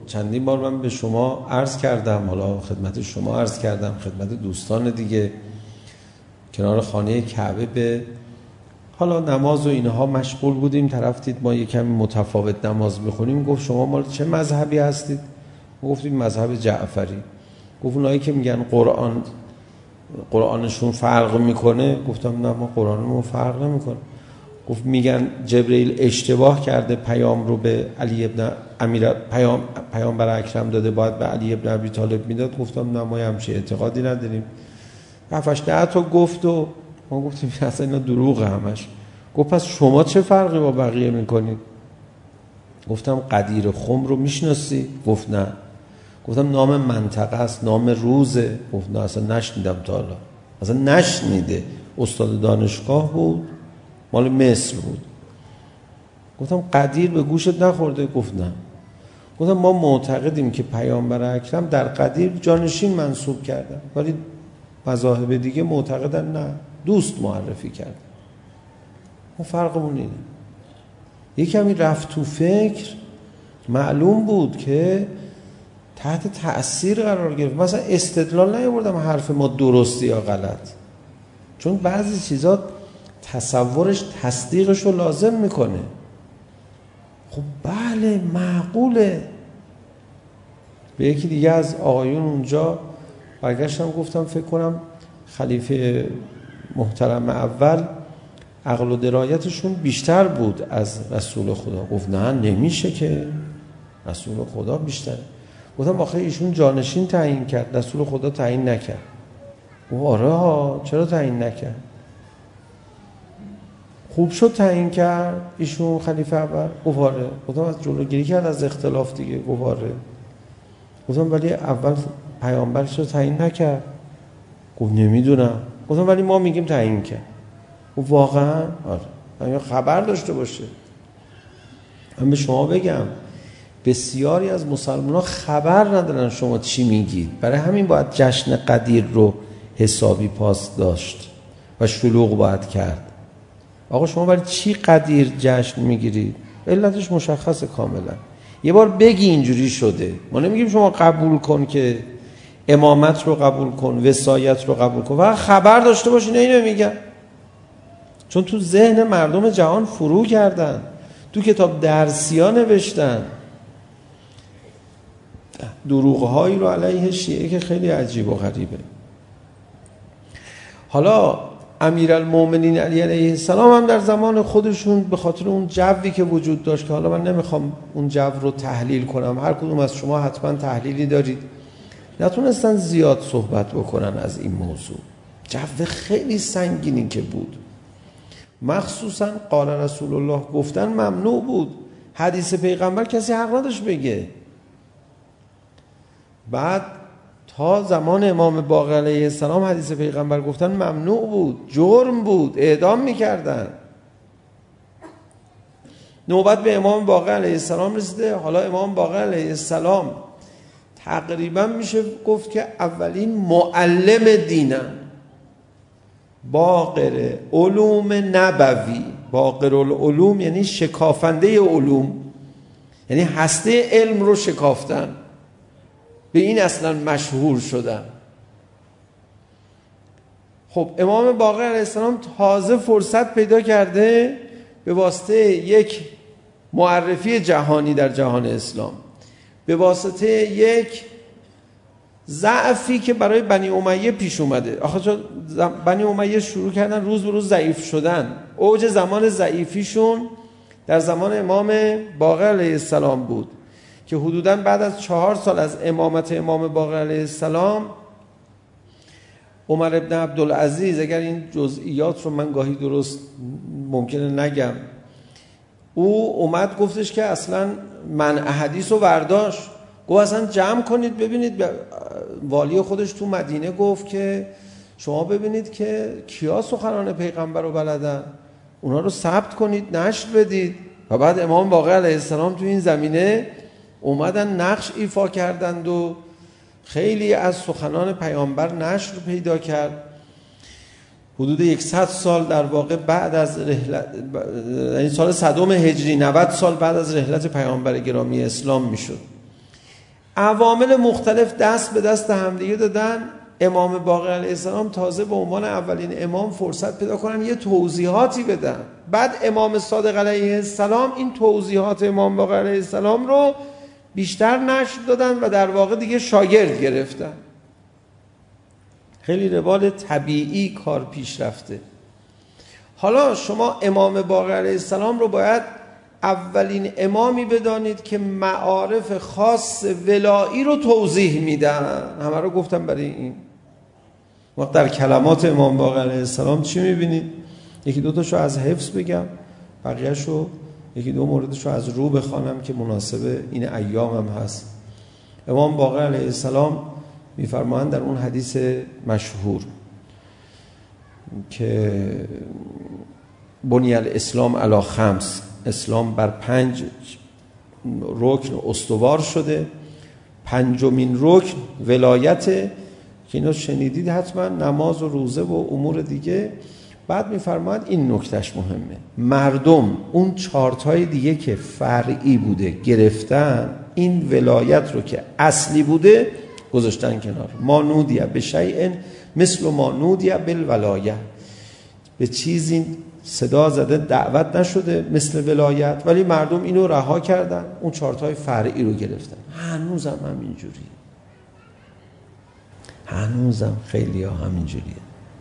چندین بار من به شما عرض کردم، حالا خدمت شما عرض کردم، خدمت دوستان دیگه، کنار خانه کعبه به حالا نماز و اینها مشغول بودیم. طرف دید ما یه کمی متفاوت نماز میخونیم، گفت شما مال چه مذهبی هستید؟ گفتیم مذهب جعفری. گفت اونایی که میگن قرآنشون فرق میکنه. گفتم نه، ما قرآنمون فرق نمیکنه. گفت میگن جبرئیل اشتباه کرده، پیام رو به علی ابن پیامبر اکرم داده، باید به علی ابن ابی طالب میداد. گفتم نه، ما همچین اعتقادی نداریم. 7-8 تا گفت و ما گفتیم اصلا اینا دروغه همش. گفت پس شما چه فرقی با بقیه میکنید؟ گفتم قدیر خم رو میشناسی؟ گفت نه. گفتم نام منطقه است، نام روزه؟ گفت نه اصلا نشنیدم تا حالا، اصلا نشنیده. استاد دانشگاه بود، مال مصر بود. گفتم قدیر به گوشت نخورده؟ گفت نه. گفتم ما معتقدیم که پیامبر اکرم در قدیر جانشین منصوب کردن، ولی مذاهب دیگه معتقدن نه، دوست معرفی کردن. ما فرقمون اینه. یکمی رفت تو فکر، معلوم بود که تحت تأثیر قرار گرفت. مثلا استدلال نیاوردم حرف ما درستی یا غلط، چون بعضی چیزا تصورش تصدیقش رو لازم میکنه. خب بله معقوله. به یکی دیگه از آقایون اونجا برگشتم گفتم فکر کنم خلیفه محترم اول عقل و درایتشون بیشتر بود از رسول خدا. گفت نه نمیشه که، رسول خدا بیشتره. گفتم آخه ایشون جانشین تعیین کرد، رسول خدا تعیین نکرد. گفت آره ها، چرا تعیین نکرد؟ خوب شد تعیین کرد ایشون خلیفه اول. گفت آره. گفتم از جلوگیری کرد از اختلاف دیگه. گفت آره. گفتم ولی اول پیامبرش رو تعیین نکرد. گفت نمیدونم. گفتم ولی ما میگیم تعیین کرد. گفت واقعا؟ آره. خبر داشته باشه. من به شما بگم بسیاری از مسلمان ها خبر ندارن شما چی میگید، برای همین باید جشن قدیر رو حسابی پاس داشت و شلوغ باید کرد. آقا شما برای چی قدیر جشن میگیرید؟ علتش مشخصه کاملا. یه بار بگی اینجوری شده. ما نمیگیم شما قبول کن که امامت رو قبول کن، وصایت رو قبول کن، فقط خبر داشته باشین. اینو میگن چون تو ذهن مردم جهان فرو کردن، تو کتاب درسیا نوشتن دروغ‌هایی رو علیه شیعه که خیلی عجیب و غریبه. حالا امیرالمومنین علی علیه السلام هم در زمان خودشون به خاطر اون جوی که وجود داشت که حالا من نمیخوام اون جو رو تحلیل کنم، هر کدوم از شما حتما تحلیلی دارید، نتونستن زیاد صحبت بکنن از این موضوع. جو خیلی سنگینی که بود، مخصوصا قال رسول الله گفتن ممنوع بود. حدیث پیغمبر کسی حق نداشت بگه. بعد تا زمان امام باقر علیه السلام حدیث پیغمبر گفتن ممنوع بود، جرم بود، اعدام میکردن. نوبت به امام باقر علیه السلام رسیده. حالا امام باقر علیه السلام تقریبا میشه گفت که اولین معلم دینن، باقر علوم نبوی. باقر العلوم یعنی شکافنده علوم، یعنی هسته علم رو شکافتن، به این اصلا مشهور شدن. خب امام باقر علیه السلام تازه فرصت پیدا کرده به واسطه یک معرفی جهانی در جهان اسلام، به واسطه یک ضعفی که برای بنی امیه پیش اومده. آخه چون بنی امیه شروع کردن روز به روز ضعیف شدن، اوج زمان ضعیفیشون در زمان امام باقر علیه السلام بود که حدوداً بعد از 4 سال از امامت امام باقر علیه السلام عمر ابن عبدالعزیز، اگر این جزئیات رو من گاهی درست ممکنه نگم، او اومد گفتش که اصلا منع حدیث رو برداشت. گفت اصلا جمع کنید ببینید. والی خودش تو مدینه گفت که شما ببینید که کیا سخنان پیغمبر رو بلدن، اونا رو ثبت کنید، نشر بدید. و بعد امام باقر علیه السلام تو این زمینه اومدن نقش ایفا کردند و خیلی از سخنان پیامبر نشر پیدا کرد. حدود 100 سال در واقع بعد از رحلت، یعنی سال 100 هجری، 90 سال بعد از رحلت پیامبر گرامی اسلام میشد. عوامل مختلف دست به دست همدیگه دادن. امام باقر علیه السلام تازه به عنوان اولین امام فرصت پیدا کنن یه توضیحاتی بدن. بعد امام صادق علیه السلام این توضیحات امام باقر علیه السلام رو بیشتر نشر دادن و در واقع دیگه شاگرد گرفتن. خیلی روال طبیعی کار پیش رفته. حالا شما امام باقر علیه السلام رو باید اولین امامی بدانید که معارف خاص ولایی رو توضیح میدن. همه رو گفتم برای این. وقت در کلمات امام باقر علیه السلام چی میبینید؟ یکی دو تاشو از حفظ بگم، بقیه‌شو یکی دو موردشو از رو بخوانم که مناسب این ایام هم هست. امام باقر علیه السلام میفرمایند در اون حدیث مشهور که بنی الاسلام علی خمس، اسلام بر 5 رکن استوار شده. 5مین رکن ولایت، که اینو شنیدید حتما، نماز و روزه و امور دیگه. بعد میفرماید این نکتهش مهمه، مردم اون 4 تای دیگه که فرعی بوده گرفتن، این ولایت رو که اصلی بوده گذاشتن کنار. ما نودیه به شیء مثل ما نودیه بالولایه، به چیزی صدا زده دعوت نشده مثل ولایت، ولی مردم اینو رها کردن، اون 4 تای فرعی رو گرفتن. هنوزم همینجوریه، هنوزم خیلی ها همینجوریه.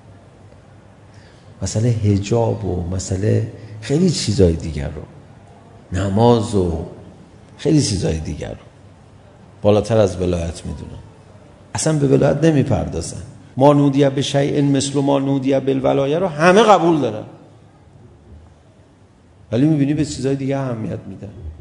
مسئله حجاب و مسئله خیلی چیزای دیگر رو، نماز و خیلی چیزای دیگر رو بالاتر از ولایت میدونن، اصلا به ولایت نمیپردازن. ما نودیه به شیء مثل ما نودیه بالولایه رو همه قبول دارن، ولی میبینی به چیزای دیگه اهمیت میدن.